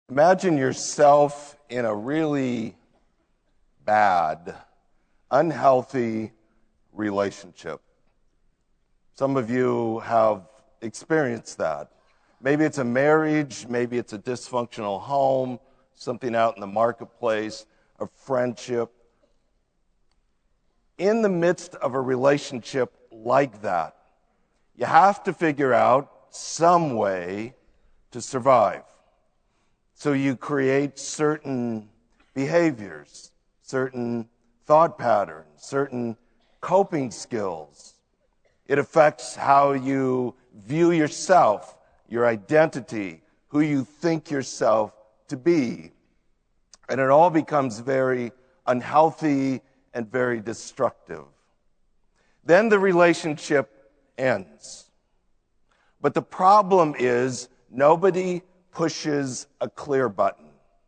Imagine yourself in a really bad, unhealthy relationship. Some of you have experienced that. Maybe it's a marriage, maybe it's a dysfunctional home, something out in the marketplace, a friendship. In the midst of a relationship like that, you have to figure out some way to survive. So you create certain behaviors, certain thought patterns, certain coping skills. It affects how you view yourself, your identity, who you think yourself to be. And it all becomes very unhealthy and very destructive. Then the relationship ends. But the problem is nobody pushes a clear button.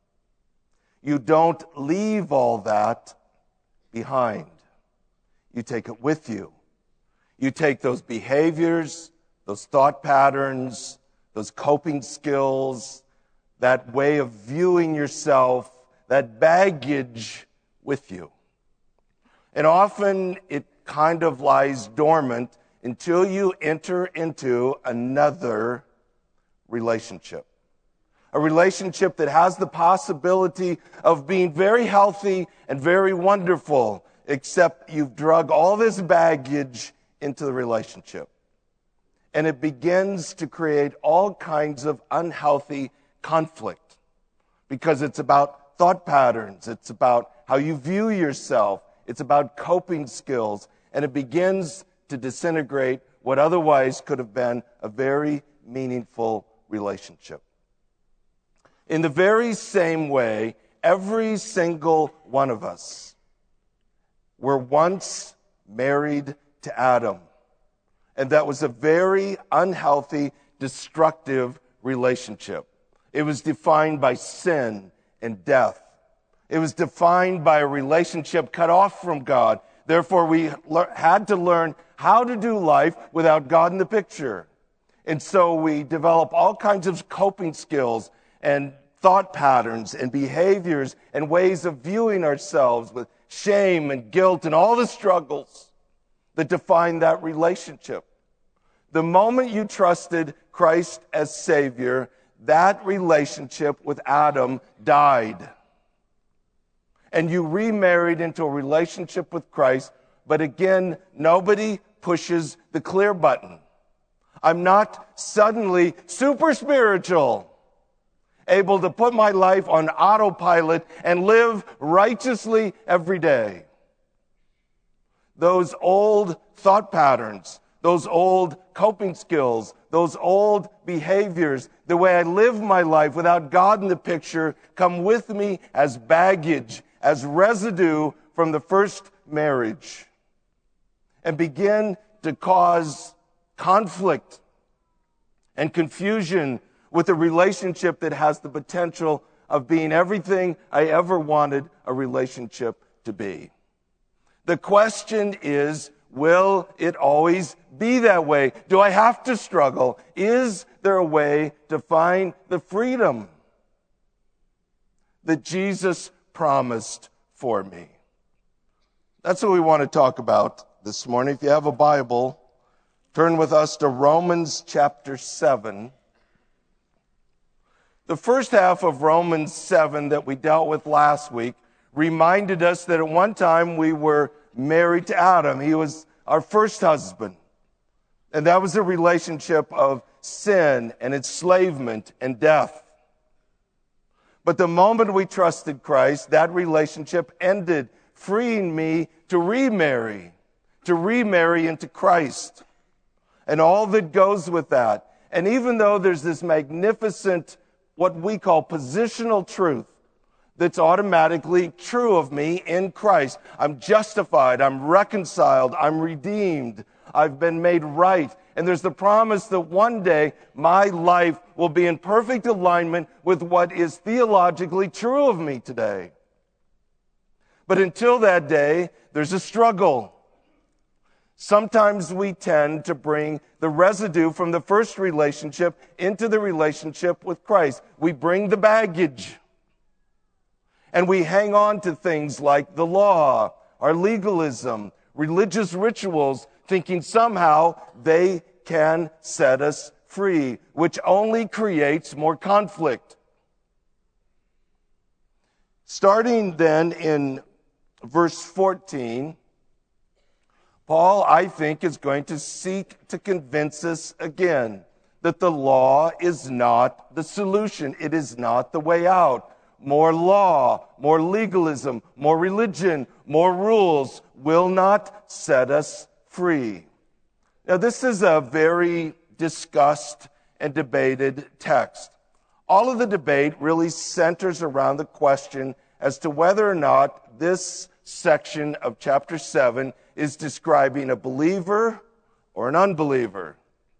You don't leave all that behind. You take it with you. You take those behaviors, those thought patterns, those coping skills, that way of viewing yourself, that baggage with you. And often it kind of lies dormant until you enter into another relationship. A relationship that has the possibility of being very healthy and very wonderful, except you've drug all this baggage into the relationship. And it begins to create all kinds of unhealthy conflict because it's about thought patterns, it's about how you view yourself, it's about coping skills, and it begins to disintegrate what otherwise could have been a very meaningful relationship. In the very same way, every single one of us were once married to Adam. And that was a very unhealthy, destructive relationship. It was defined by sin and death. It was defined by a relationship cut off from God. Therefore, we had to learn how to do life without God in the picture. And so we develop all kinds of coping skills and thought patterns and behaviors and ways of viewing ourselves with shame and guilt and all the struggles that define that relationship. The moment you trusted Christ as Savior, that relationship with Adam died. And you remarried into a relationship with Christ, but again, nobody pushes the clear button. I'm not suddenly super spiritual, able to put my life on autopilot and live righteously every day. Those old thought patterns, those old coping skills, those old behaviors, the way I live my life without God in the picture, come with me as baggage, as residue from the first marriage, and begin to cause conflict and confusion with a relationship that has the potential of being everything I ever wanted a relationship to be. The question is, will it always be that way? Do I have to struggle? Is there a way to find the freedom that Jesus promised for me? That's what we want to talk about this morning. If you have a Bible, turn with us to Romans chapter 7. The first half of Romans 7 that we dealt with last week reminded us that at one time we were married to Adam. He was our first husband. And that was a relationship of sin and enslavement and death. But the moment we trusted Christ, that relationship ended, freeing me to remarry into Christ. And all that goes with that. And even though there's this magnificent, what we call positional truth, that's automatically true of me in Christ. I'm justified, I'm reconciled, I'm redeemed, I've been made right. And there's the promise that one day my life will be in perfect alignment with what is theologically true of me today. But until that day, there's a struggle. Sometimes we tend to bring the residue from the first relationship into the relationship with Christ. We bring the baggage. And we hang on to things like the law, our legalism, religious rituals, thinking somehow they can set us free, which only creates more conflict. Starting then in verse 14, Paul, I think, is going to seek to convince us again that the law is not the solution. It is not the way out. More law, more legalism, more religion, more rules will not set us free. Now, this is a very discussed and debated text. All of the debate really centers around the question as to whether or not this section of chapter 7 is describing a believer or an unbeliever.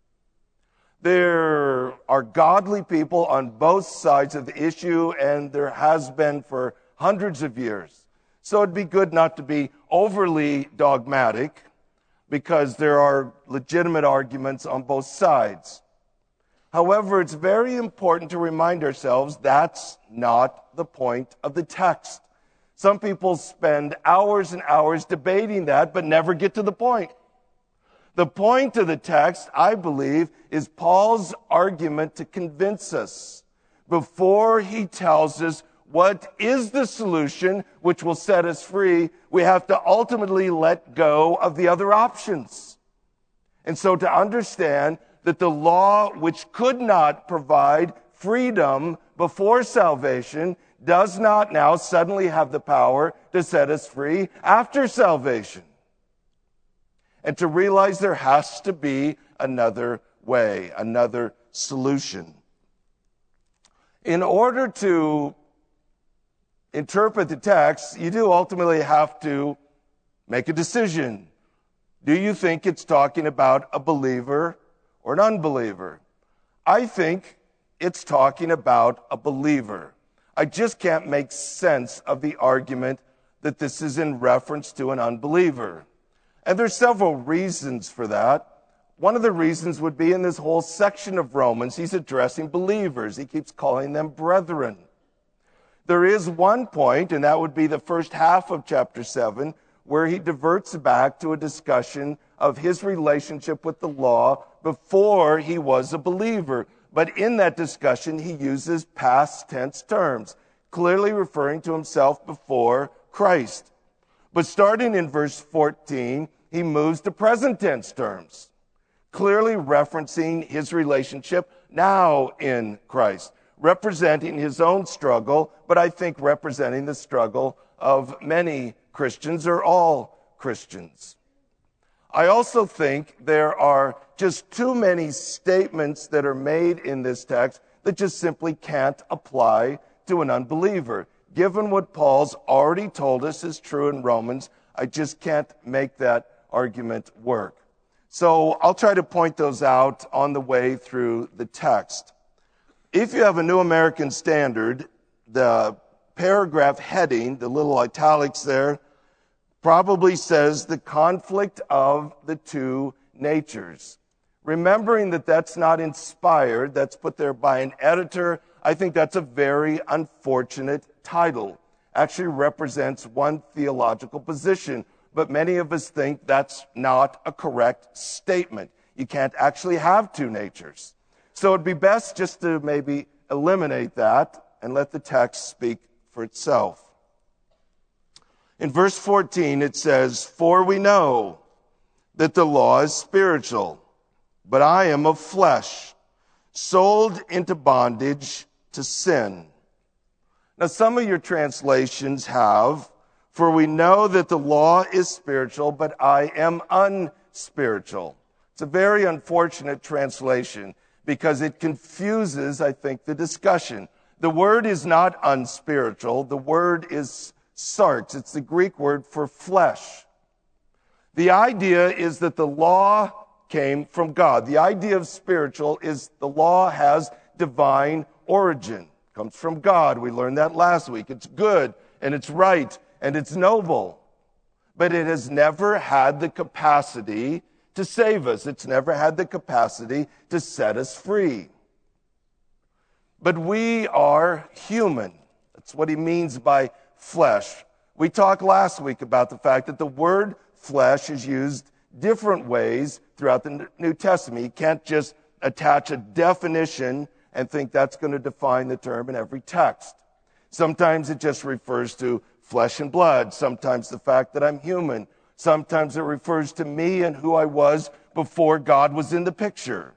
There are godly people on both sides of the issue, and there has been for hundreds of years. So it'd be good not to be overly dogmatic, because there are legitimate arguments on both sides. However, it's very important to remind ourselves that's not the point of the text. Some people spend hours and hours debating that, but never get to the point. The point of the text, I believe, is Paul's argument to convince us before he tells us what is the solution which will set us free. We have to ultimately let go of the other options. And so to understand that the law, which could not provide freedom before salvation, does not now suddenly have the power to set us free after salvation. And to realize there has to be another way, another solution. In order to interpret the text, you do ultimately have to make a decision. Do you think it's talking about a believer or an unbeliever? I think it's talking about a believer. I just can't make sense of the argument that this is in reference to an unbeliever. And there's several reasons for that. One of the reasons would be in this whole section of Romans, he's addressing believers. He keeps calling them brethren. There is one point, and that would be the first half of chapter 7, where he diverts back to a discussion of his relationship with the law before he was a believer. But in that discussion, he uses past tense terms, clearly referring to himself before Christ. But starting in verse 14, he moves to present tense terms, clearly referencing his relationship now in Christ, representing his own struggle, but I think representing the struggle of many Christians or all Christians. I also think there are just too many statements that are made in this text that just simply can't apply to an unbeliever. Given what Paul's already told us is true in Romans, I just can't make that argument work. So I'll try to point those out on the way through the text. If you have a New American Standard, the paragraph heading, the little italics there, probably says the conflict of the two natures. Remembering that that's not inspired, that's put there by an editor, I think that's a very unfortunate title. Actually represents one theological position, but many of us think that's not a correct statement. You can't actually have two natures. So it'd be best just to maybe eliminate that and let the text speak for itself. In verse 14, it says, "For we know that the law is spiritual, but I am of flesh, sold into bondage to sin." Now, some of your translations have, "For we know that the law is spiritual, but I am unspiritual." It's a very unfortunate translation because it confuses, I think, the discussion. The word is not unspiritual. The word is sarx. It's the Greek word for flesh. The idea is that the law came from God. The idea of spiritual is the law has divine origin. It comes from God. We learned that last week. It's good and it's right and it's noble. but it has never had the capacity to save us. It's never had the capacity to set us free. But we are human. That's what he means by flesh. We talked last week about the fact that the word flesh is used different ways throughout the New Testament. You can't just attach a definition and think that's going to define the term in every text. Sometimes it just refers to flesh and blood. Sometimes the fact that I'm human. Sometimes it refers to me and who I was before God was in the picture.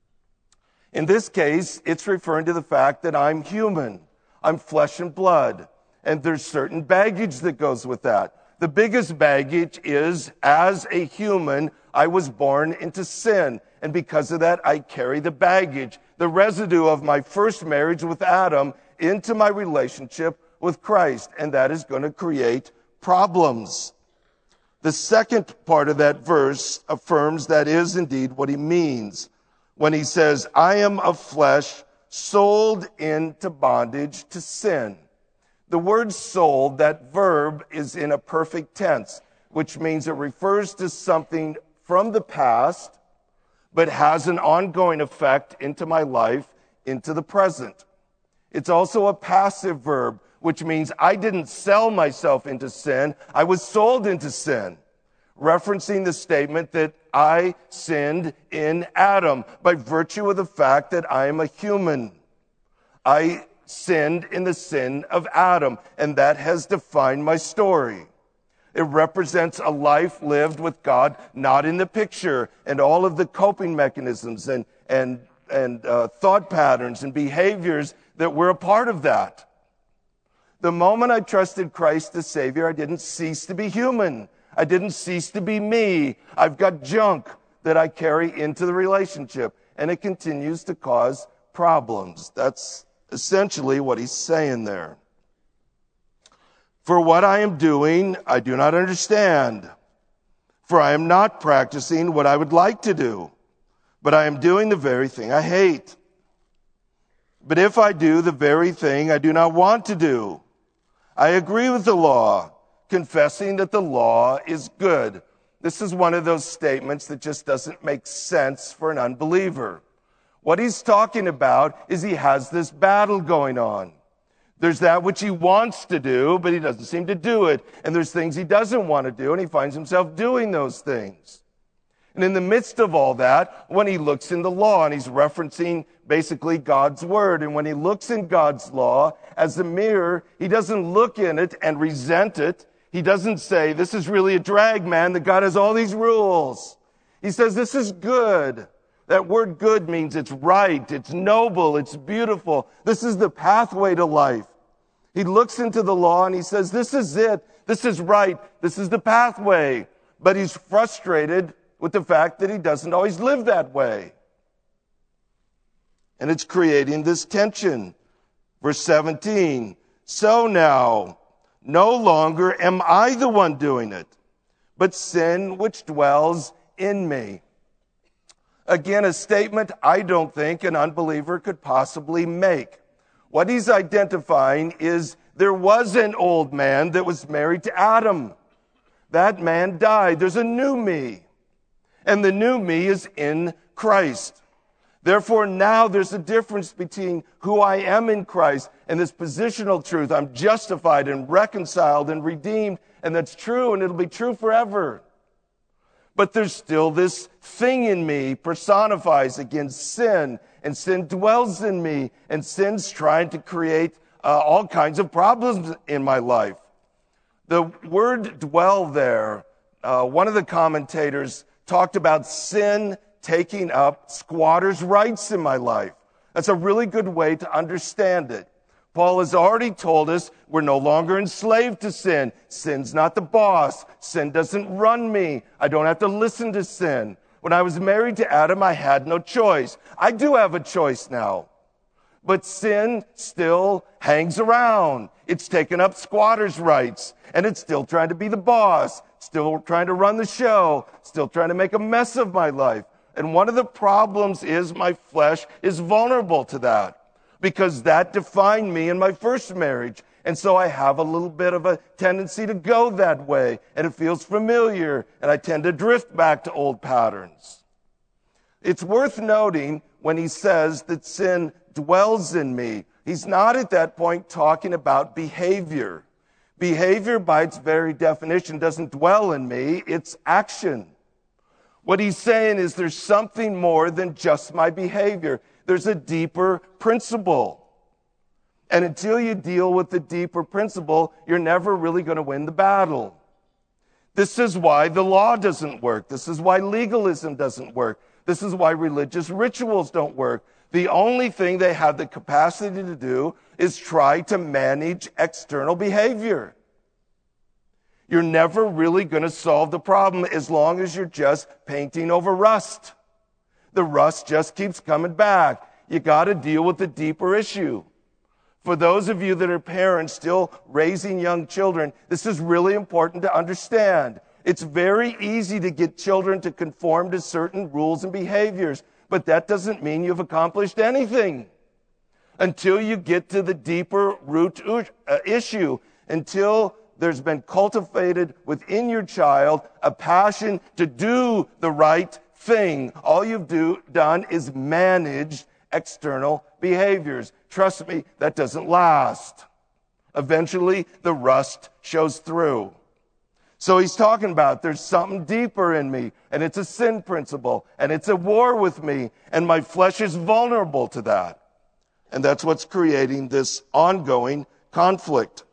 In this case, it's referring to the fact that I'm human. I'm flesh and blood. And there's certain baggage that goes with that. The biggest baggage is, as a human, I was born into sin. And because of that, I carry the baggage, the residue of my first marriage with Adam into my relationship with Christ. And that is going to create problems. The second part of that verse affirms that is indeed what he means when he says, I am of flesh, sold into bondage to sin. The word sold, that verb, is in a perfect tense, which means it refers to something from the past, but has an ongoing effect into my life, into the present. It's also a passive verb, which means I didn't sell myself into sin, I was sold into sin, referencing the statement that I sinned in Adam by virtue of the fact that I am a human. I sinned in the sin of Adam, and that has defined my story. It represents a life lived with God not in the picture, and all of the coping mechanisms and thought patterns and behaviors that were a part of that. The moment I trusted Christ as Savior, I didn't cease to be human. I didn't cease to be me. I've got junk that I carry into the relationship, and it continues to cause problems. That's essentially what he's saying there. For what I am doing, I do not understand. For I am not practicing what I would like to do, but I am doing the very thing I hate. But if I do the very thing I do not want to do, I agree with the law, confessing that the law is good. This is one of those statements that just doesn't make sense for an unbeliever. What he's talking about is he has this battle going on. There's that which he wants to do, but he doesn't seem to do it. And there's things he doesn't want to do, and he finds himself doing those things. And in the midst of all that, when he looks in the law, and he's referencing basically God's word, and when he looks in God's law as a mirror, he doesn't look in it and resent it. He doesn't say, this is really a drag, man, that God has all these rules. He says, this is good. That word good means it's right, it's noble, it's beautiful. This is the pathway to life. He looks into the law and he says, this is it. This is right. This is the pathway. But he's frustrated with the fact that he doesn't always live that way. And it's creating this tension. Verse 17, so now, no longer am I the one doing it, but sin which dwells in me. Again, a statement I don't think an unbeliever could possibly make. What he's identifying is there was an old man that was married to Adam. That man died. There's a new me. And the new me is in Christ. Therefore, now there's a difference between who I am in Christ and this positional truth. I'm justified and reconciled and redeemed, and that's true, and it'll be true forever. But there's still this thing in me personifies against sin, and sin dwells in me, and sin's trying to create all kinds of problems in my life. The word dwell there, one of the commentators talked about sin taking up squatters' rights in my life. That's a really good way to understand it. Paul has already told us we're no longer enslaved to sin. Sin's not the boss. Sin doesn't run me. I don't have to listen to sin. When I was married to Adam, I had no choice. I do have a choice now. But sin still hangs around. It's taken up squatters' rights, and it's still trying to be the boss, still trying to run the show, still trying to make a mess of my life. And one of the problems is my flesh is vulnerable to that, because that defined me in my first marriage. And so I have a little bit of a tendency to go that way, and it feels familiar, and I tend to drift back to old patterns. It's worth noting when he says that sin dwells in me, he's not at that point talking about behavior. Behavior, by its very definition, doesn't dwell in me, it's action. What he's saying is there's something more than just my behavior. There's a deeper principle. And until you deal with the deeper principle, you're never really going to win the battle. This is why the law doesn't work. This is why legalism doesn't work. This is why religious rituals don't work. The only thing they have the capacity to do is try to manage external behavior. You're never really going to solve the problem as long as you're just painting over rust. The rust just keeps coming back. You got to deal with the deeper issue. For those of you that are parents still raising young children, this is really important to understand. It's very easy to get children to conform to certain rules and behaviors, but that doesn't mean you've accomplished anything. Until you get to the deeper root issue, until there's been cultivated within your child a passion to do the right thing. All you've done is manage external behaviors. Trust me, that doesn't last. Eventually, the rust shows through. So he's talking about there's something deeper in me, and it's a sin principle, and it's at war with me, and my flesh is vulnerable to that. And that's what's creating this ongoing conflict.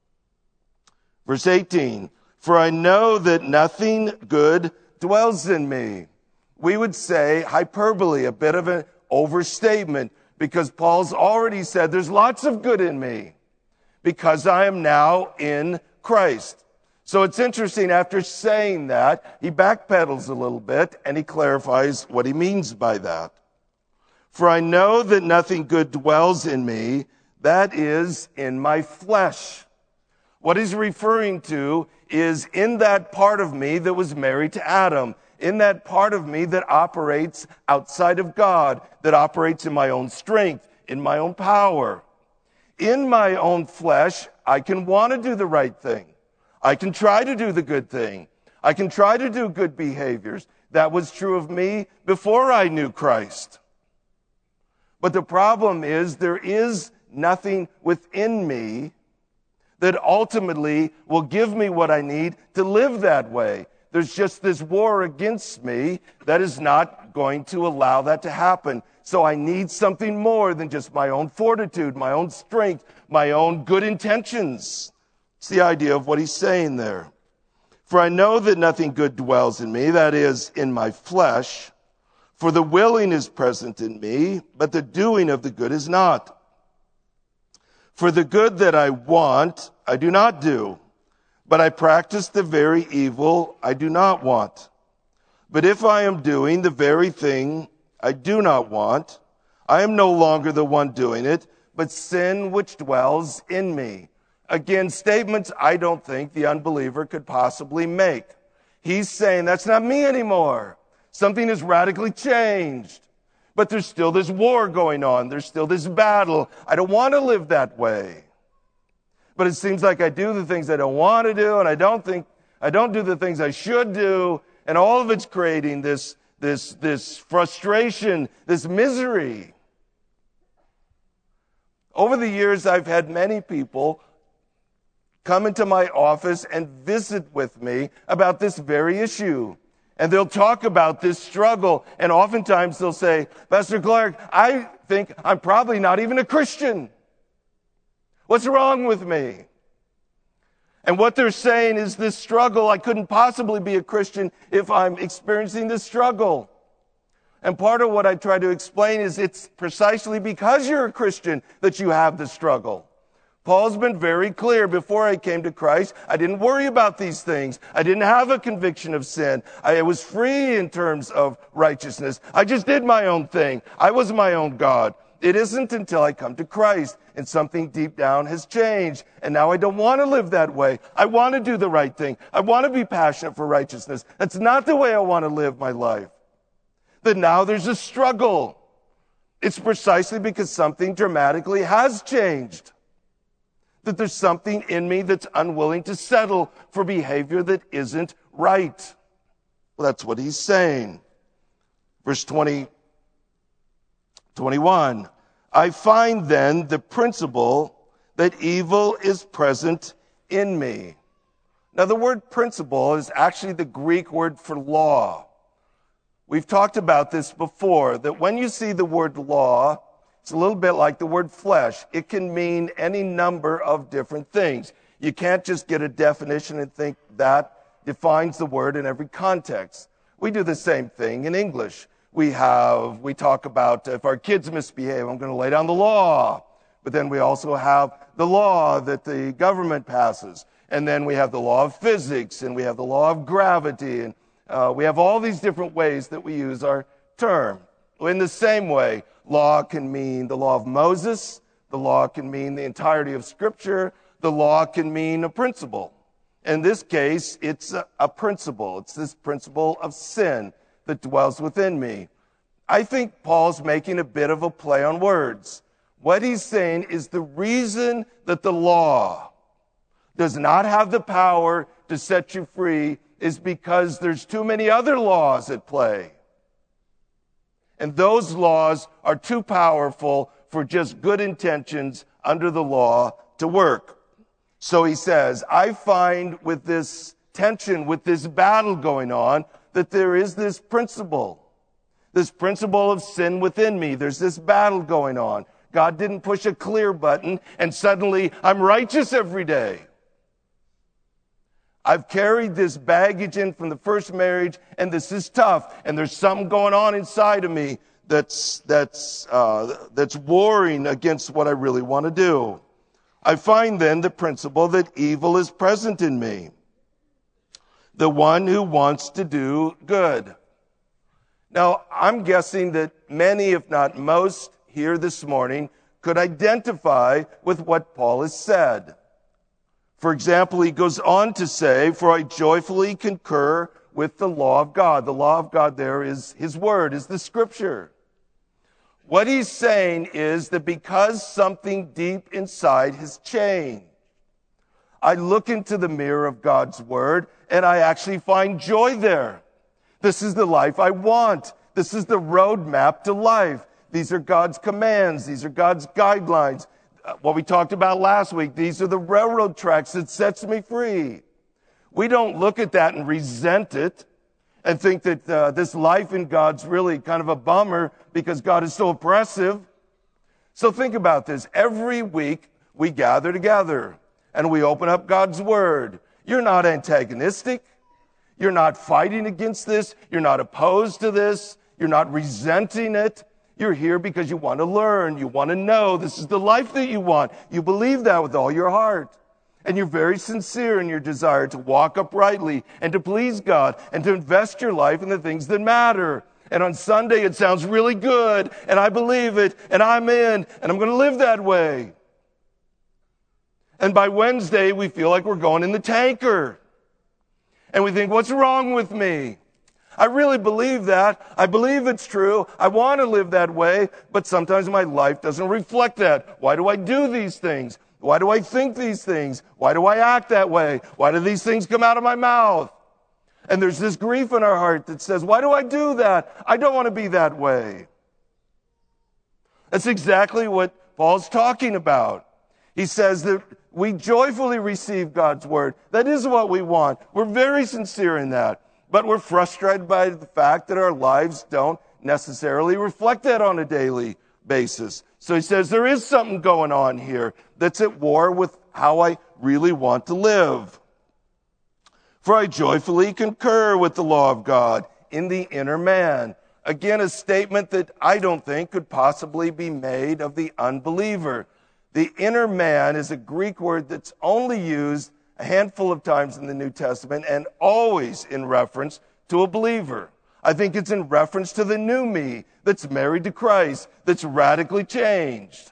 Verse 18, for I know that nothing good dwells in me. We would say hyperbole, a bit of an overstatement, because Paul's already said there's lots of good in me because I am now in Christ. So it's interesting, after saying that, he backpedals a little bit and he clarifies what he means by that. For I know that nothing good dwells in me, that is, in my flesh. What he's referring to is in that part of me that was married to Adam, in that part of me that operates outside of God, that operates in my own strength, in my own power. In my own flesh, I can want to do the right thing. I can try to do the good thing. I can try to do good behaviors. That was true of me before I knew Christ. But the problem is there is nothing within me that ultimately will give me what I need to live that way. There's just this war against me that is not going to allow that to happen. So I need something more than just my own fortitude, my own strength, my own good intentions. It's the idea of what he's saying there. For I know that nothing good dwells in me, that is, in my flesh. For the willing is present in me, but the doing of the good is not. For the good that I want, I do not do, but I practice the very evil I do not want. But if I am doing the very thing I do not want, I am no longer the one doing it, but sin which dwells in me. Again, statements I don't think the unbeliever could possibly make. He's saying, that's not me anymore. Something has radically changed. But there's still this war going on. There's still this battle. I don't want to live that way. But it seems like I do the things I don't want to do, and I don't do the things I should do, and all of it's creating this frustration, this misery. Over the years, I've had many people come into my office and visit with me about this very issue. And they'll talk about this struggle. And oftentimes they'll say, Pastor Clark, I think I'm probably not even a Christian. What's wrong with me? And what they're saying is this struggle, I couldn't possibly be a Christian if I'm experiencing this struggle. And part of what I try to explain is it's precisely because you're a Christian that you have the struggle. Paul's been very clear. Before I came to Christ, I didn't worry about these things. I didn't have a conviction of sin. I was free in terms of righteousness. I just did my own thing. I was my own God. It isn't until I come to Christ and something deep down has changed. And now I don't want to live that way. I want to do the right thing. I want to be passionate for righteousness. That's not the way I want to live my life. That now there's a struggle. It's precisely because something dramatically has changed. that there's something in me that's unwilling to settle for behavior that isn't right. Well, that's what he's saying. Verse 21. I find then the principle that evil is present in me. Now, the word principle is actually the Greek word for law. We've talked about this before, that when you see the word law, it's a little bit like the word flesh. It can mean any number of different things. You can't just get a definition and think that defines the word in every context. We do the same thing in English. We talk about if our kids misbehave, I'm going to lay down the law. But then we also have the law that the government passes. And then we have the law of physics, and we have the law of gravity, and we have all these different ways that we use our term. In the same way, law can mean the law of Moses. The law can mean the entirety of Scripture. The law can mean a principle. In this case, it's a principle. It's this principle of sin that dwells within me. I think Paul's making a bit of a play on words. What he's saying is the reason that the law does not have the power to set you free is because there's too many other laws at play. And those laws are too powerful for just good intentions under the law to work. So he says, I find with this tension, with this battle going on, that there is this principle of sin within me. There's this battle going on. God didn't push a clear button and suddenly I'm righteous every day. I've carried this baggage in from the first marriage, and this is tough. And there's something going on inside of me that's warring against what I really want to do. I find then the principle that evil is present in me, the one who wants to do good. Now, I'm guessing that many, if not most, here this morning could identify with what Paul has said. For example, he goes on to say, for I joyfully concur with the law of God. The law of God there is his word, is the scripture. What he's saying is that because something deep inside has changed, I look into the mirror of God's word and I actually find joy there. This is the life I want. This is the roadmap to life. These are God's commands. These are God's guidelines. What we talked about last week, these are the railroad tracks that sets me free. We don't look at that and resent it and think that this life in God's really kind of a bummer because God is so oppressive. So think about this. Every week we gather together and we open up God's word. You're not antagonistic. You're not fighting against this. You're not opposed to this. You're not resenting it. You're here because you want to learn. You want to know this is the life that you want. You believe that with all your heart. And you're very sincere in your desire to walk uprightly and to please God and to invest your life in the things that matter. And on Sunday, it sounds really good, and I believe it, and I'm in, and I'm going to live that way. And by Wednesday, we feel like we're going in the tanker. And we think, what's wrong with me? I really believe that. I believe it's true. I want to live that way, but sometimes my life doesn't reflect that. Why do I do these things? Why do I think these things? Why do I act that way? Why do these things come out of my mouth? And there's this grief in our heart that says, why do I do that? I don't want to be that way. That's exactly what Paul's talking about. He says that we joyfully receive God's word. That is what we want. We're very sincere in that. But we're frustrated by the fact that our lives don't necessarily reflect that on a daily basis. So he says there is something going on here that's at war with how I really want to live. For I joyfully concur with the law of God in the inner man. Again, a statement that I don't think could possibly be made of the unbeliever. The inner man is a Greek word that's only used a handful of times in the New Testament and always in reference to a believer. I think it's in reference to the new me that's married to Christ, that's radically changed.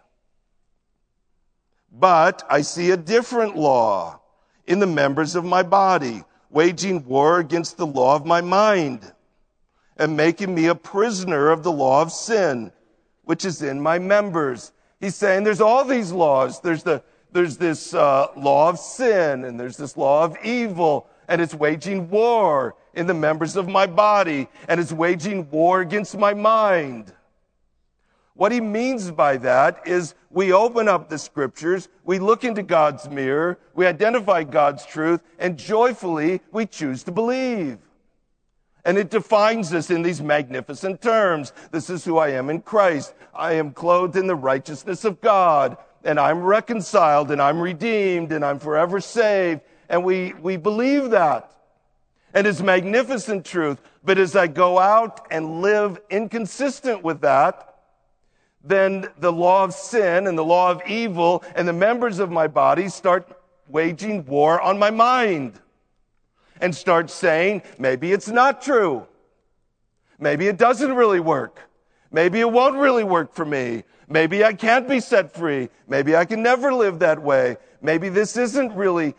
But I see a different law in the members of my body, waging war against the law of my mind and making me a prisoner of the law of sin, which is in my members. He's saying there's all these laws. There's the There's this law of sin, and there's this law of evil, and it's waging war in the members of my body, and it's waging war against my mind. What he means by that is we open up the scriptures, we look into God's mirror, we identify God's truth, and joyfully we choose to believe. And it defines us in these magnificent terms. This is who I am in Christ. I am clothed in the righteousness of God, and I'm reconciled, and I'm redeemed, and I'm forever saved. And we believe that. And it's magnificent truth. But as I go out and live inconsistent with that, then the law of sin and the law of evil and the members of my body start waging war on my mind and start saying, maybe it's not true. Maybe it doesn't really work. Maybe it won't really work for me. Maybe I can't be set free. Maybe I can never live that way. Maybe this isn't really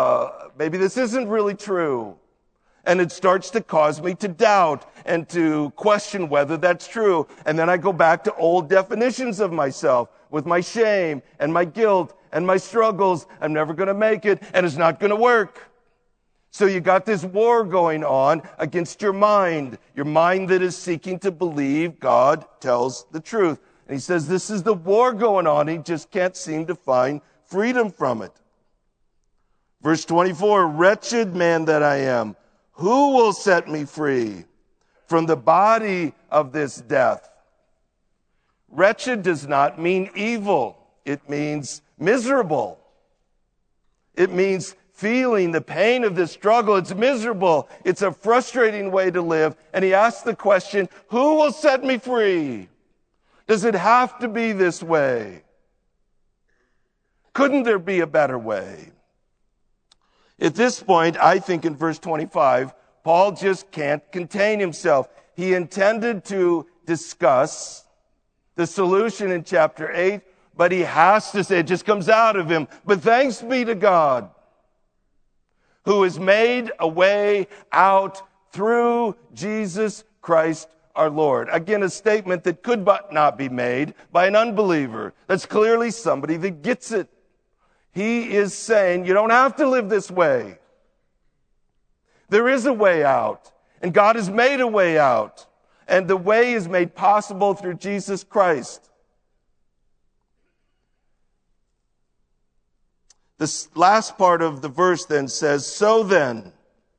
true. And it starts to cause me to doubt and to question whether that's true. And then I go back to old definitions of myself with my shame and my guilt and my struggles. I'm never going to make it, and it's not going to work. So you got this war going on against your mind that is seeking to believe God tells the truth. And he says this is the war going on. He just can't seem to find freedom from it. Verse 24, wretched man that I am, who will set me free from the body of this death? Wretched does not mean evil. It means miserable. It means feeling the pain of this struggle. It's miserable. It's a frustrating way to live. And he asks the question, who will set me free? Does it have to be this way? Couldn't there be a better way? At this point, I think in verse 25, Paul just can't contain himself. He intended to discuss the solution in chapter 8, but he has to say, it just comes out of him. But thanks be to God, who has made a way out through Jesus Christ our Lord. Again, a statement that could not be made by an unbeliever. That's clearly somebody that gets it. He is saying, you don't have to live this way. There is a way out, and God has made a way out, and the way is made possible through Jesus Christ. This last part of the verse then says, so then,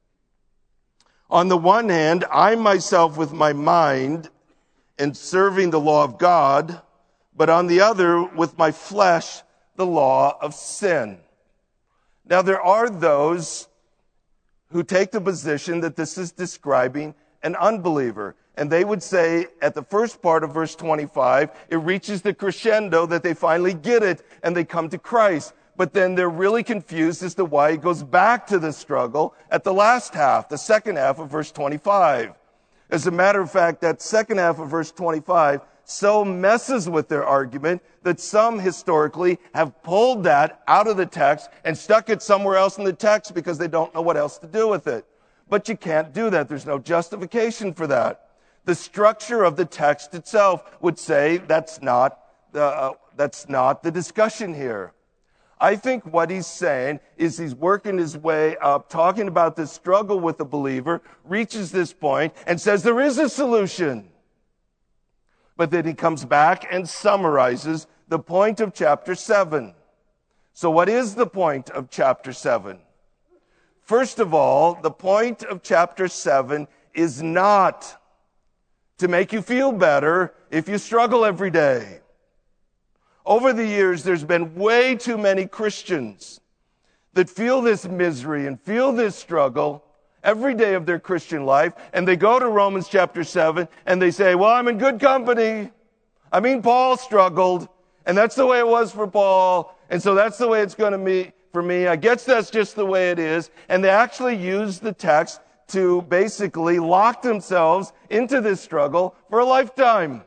on the one hand, I myself with my mind in serving the law of God, but on the other, with my flesh, the law of sin. Now, there are those who take the position that this is describing an unbeliever. And they would say at the first part of verse 25, it reaches the crescendo that they finally get it and they come to Christ. But then they're really confused as to why he goes back to the struggle at the last half, the second half of verse 25. As a matter of fact, that second half of verse 25 so messes with their argument that some historically have pulled that out of the text and stuck it somewhere else in the text because they don't know what else to do with it. But you can't do that. There's no justification for that. The structure of the text itself would say that's not the discussion here. I think what he's saying is he's working his way up, talking about this struggle with the believer, reaches this point and says there is a solution. But then he comes back and summarizes the point of chapter 7. So what is the point of chapter 7? First of all, the point of chapter 7 is not to make you feel better if you struggle every day. Over the years, there's been way too many Christians that feel this misery and feel this struggle every day of their Christian life, and they go to Romans chapter 7, and they say, well, I'm in good company. I mean, Paul struggled, and that's the way it was for Paul, and so that's the way it's going to be for me. I guess that's just the way it is. And they actually use the text to basically lock themselves into this struggle for a lifetime.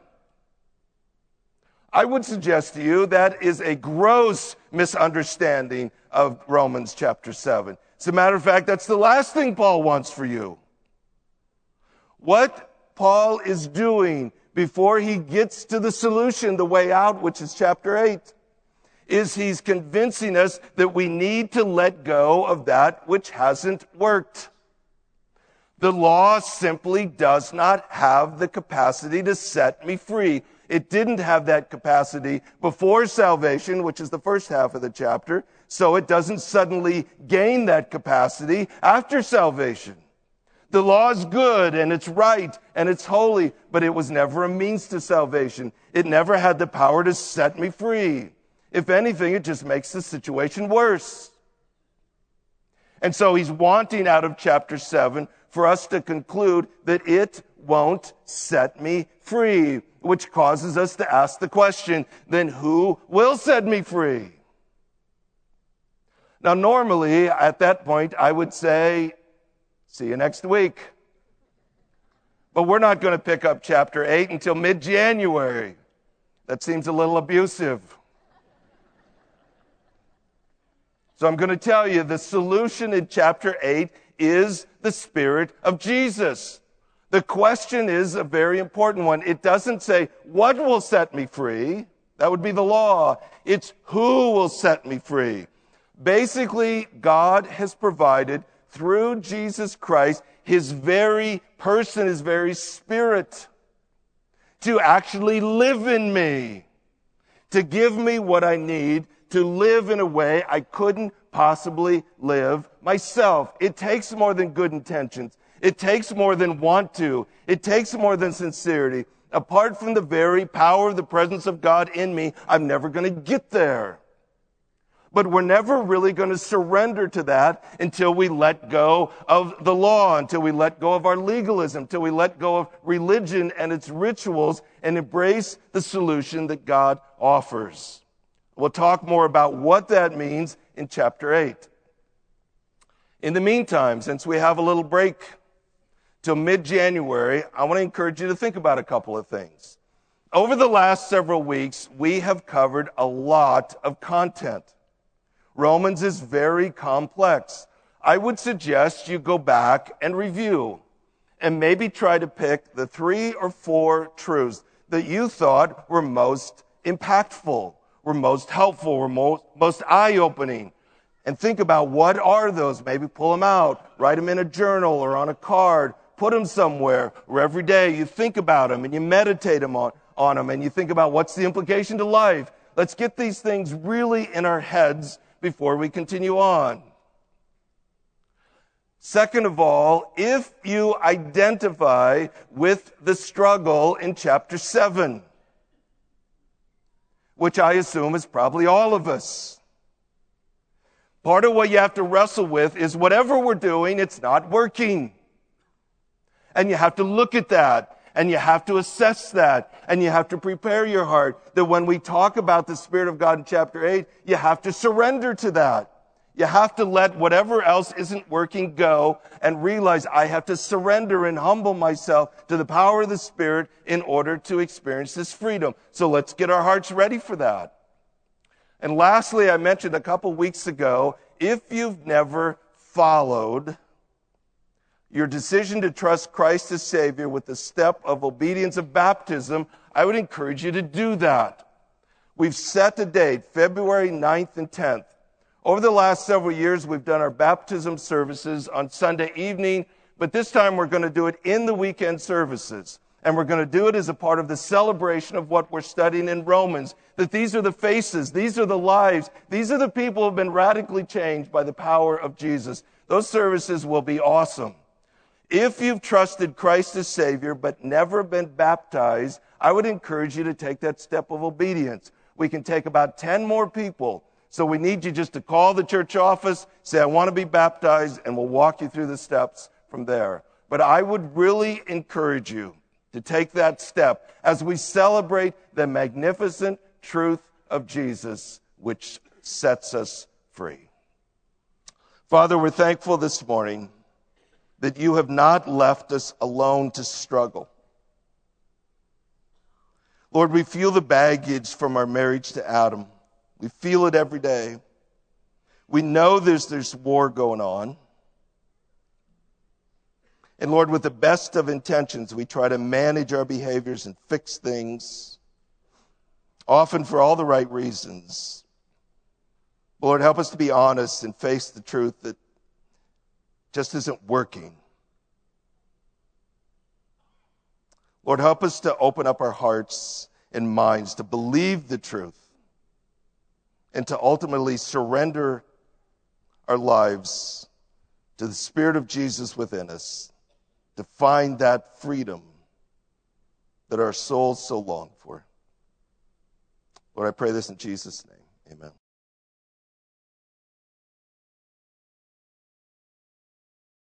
I would suggest to you that is a gross misunderstanding of Romans chapter 7. As a matter of fact, that's the last thing Paul wants for you. What Paul is doing before he gets to the solution, the way out, which is chapter 8, is he's convincing us that we need to let go of that which hasn't worked. The law simply does not have the capacity to set me free. It didn't have that capacity before salvation, which is the first half of the chapter, so it doesn't suddenly gain that capacity after salvation. The law is good and it's right and it's holy, but it was never a means to salvation. It never had the power to set me free. If anything, it just makes the situation worse. And so he's wanting out of chapter 7 for us to conclude that it won't set me free, which causes us to ask the question, then who will set me free? Now, normally, at that point, I would say, see you next week. But we're not going to pick up chapter 8 until mid-January. That seems a little abusive. So I'm going to tell you the solution in chapter 8 is the Spirit of Jesus. The question is a very important one. It doesn't say, what will set me free? That would be the law. It's who will set me free. Basically, God has provided through Jesus Christ his very person, his very spirit to actually live in me, to give me what I need to live in a way I couldn't possibly live myself. It takes more than good intentions. It takes more than want to. It takes more than sincerity. Apart from the very power of the presence of God in me, I'm never going to get there. But we're never really going to surrender to that until we let go of the law, until we let go of our legalism, until we let go of religion and its rituals and embrace the solution that God offers. We'll talk more about what that means in chapter 8. In the meantime, since we have a little break till mid-January, I want to encourage you to think about a couple of things. Over the last several weeks, we have covered a lot of content. Romans is very complex. I would suggest you go back and review and maybe try to pick the 3 or 4 truths that you thought were most impactful, were most helpful, were most eye-opening. And think about what are those. Maybe pull them out, write them in a journal or on a card, put them somewhere where every day you think about them and you meditate on them and you think about what's the implication to life. Let's get these things really in our heads before we continue on. Second of all, if you identify with the struggle in chapter 7, which I assume is probably all of us, part of what you have to wrestle with is whatever we're doing, it's not working. And you have to look at that. And you have to assess that. And you have to prepare your heart that when we talk about the Spirit of God in chapter 8, you have to surrender to that. You have to let whatever else isn't working go and realize I have to surrender and humble myself to the power of the Spirit in order to experience this freedom. So let's get our hearts ready for that. And lastly, I mentioned a couple weeks ago, if you've never followed your decision to trust Christ as Savior with the step of obedience of baptism, I would encourage you to do that. We've set a date, February 9th and 10th. Over the last several years, we've done our baptism services on Sunday evening, but this time we're going to do it in the weekend services. And we're going to do it as a part of the celebration of what we're studying in Romans, that these are the faces, these are the lives, these are the people who have been radically changed by the power of Jesus. Those services will be awesome. If you've trusted Christ as Savior but never been baptized, I would encourage you to take that step of obedience. We can take about 10 more people. So we need you just to call the church office, say, I want to be baptized, and we'll walk you through the steps from there. But I would really encourage you to take that step as we celebrate the magnificent truth of Jesus, which sets us free. Father, we're thankful this morning that you have not left us alone to struggle. Lord, we feel the baggage from our marriage to Adam. We feel it every day. We know there's war going on. And Lord, with the best of intentions, we try to manage our behaviors and fix things, often for all the right reasons. Lord, help us to be honest and face the truth that just isn't working. Lord, help us to open up our hearts and minds to believe the truth and to ultimately surrender our lives to the Spirit of Jesus within us to find that freedom that our souls so long for. Lord, I pray this in Jesus' name. Amen.